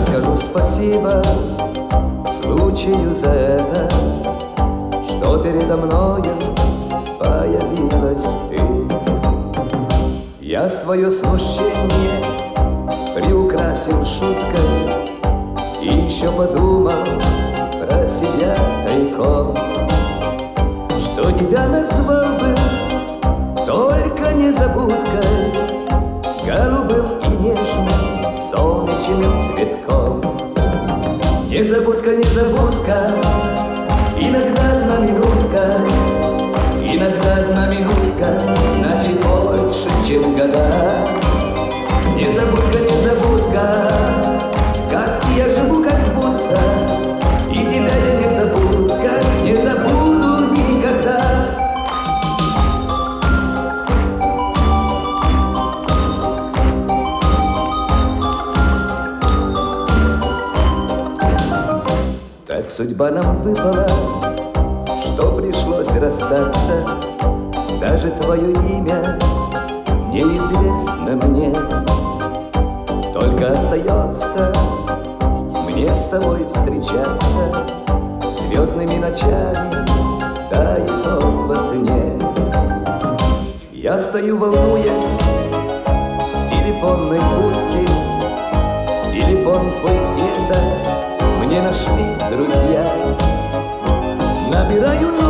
скажу спасибо случаю за это, что передо мною появилась ты. Я свое смущение приукрасил шуткой и еще подумал про себя тайком, что тебя назвал бы только незабудкой, голубым и нежным солнечным цветком. Незабудка, незабудка, иногда одна минутка, иногда одна минутка значит больше, чем года. Незабудка, незабудка, в сказке я живу как будто, и тебя я не забудка, не забуду никогда. Так судьба нам выпала, что пришлось расстаться. Даже твое имя неизвестно мне. Только остается мне с тобой встречаться звездными ночами, тает он во сне. Я стою, волнуясь, в телефонной будке. Телефон твой где-то мне нашли друзья. Набираю